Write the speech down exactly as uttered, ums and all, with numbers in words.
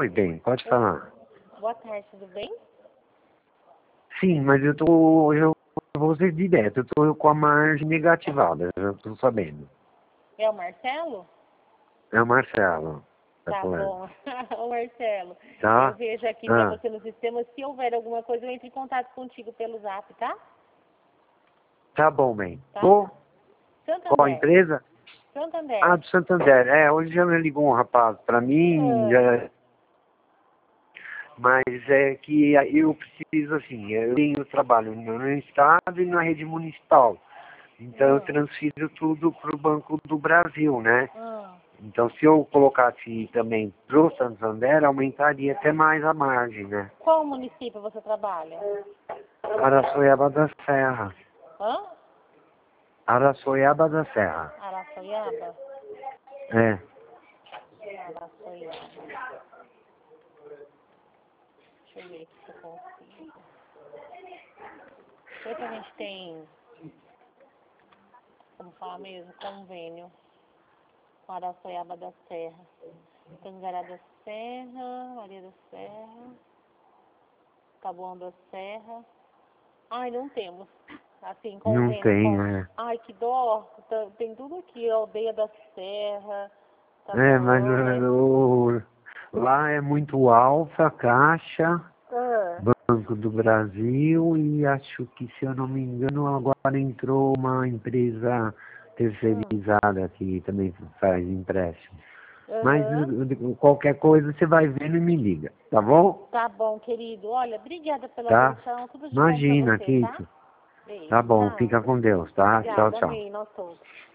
Oi, bem, pode falar. Boa tarde, tudo bem? Sim, mas eu tô. Eu vou ser direto, eu tô com a margem negativada, eu já tô sabendo. É o Marcelo? É o Marcelo. Tá Tá falando. bom. Ô Marcelo, eu Tá? vejo aqui pra Ah, você no sistema, se houver alguma coisa, eu entro em contato contigo pelo zap, tá? tá bom, bem. Tá? Ô, qual a Santander. empresa? Ah, Santander. do Santander. É, hoje já me ligou um rapaz pra mim, Ah, já- mas é que eu preciso, assim, eu tenho trabalho no estado e na rede municipal. Então eu ah, transfiro tudo pro Banco do Brasil, né? ah. Então, se eu colocasse também pro Santander, aumentaria até mais a margem, né? Qual município você trabalha? Araçoiaba da Serra. Hã? Araçoiaba da Serra. Araçoiaba? É. Araçoiaba. Deixa eu ver aqui se eu consigo. Sei que a gente tem, como falar mesmo, convênio com Araçoiaba da Serra. Tangará da Serra, Maria da Serra, Taboão da Serra. Ai, não temos. Assim, Não convênio tem, com... né? Ai, que dó. Tá- Tem tudo aqui, Aldeia da Serra, É, mas Taboão, mas... o, o- lá é muito alta, Caixa, Ah, Banco do Brasil e acho que, se eu não me engano, agora entrou uma empresa hum, terceirizada que também faz empréstimo. Mas aham. uh, qualquer coisa você vai vendo e me liga, tá bom? Tá bom, querido. Olha, obrigada pela Tá? atenção. Tudo de bom pra Imagina, você, tá? Kito. Beijo, Tá bom, tchau. fica com Deus, tá? Tchau, Obrigada, tchau. amém, nós todos.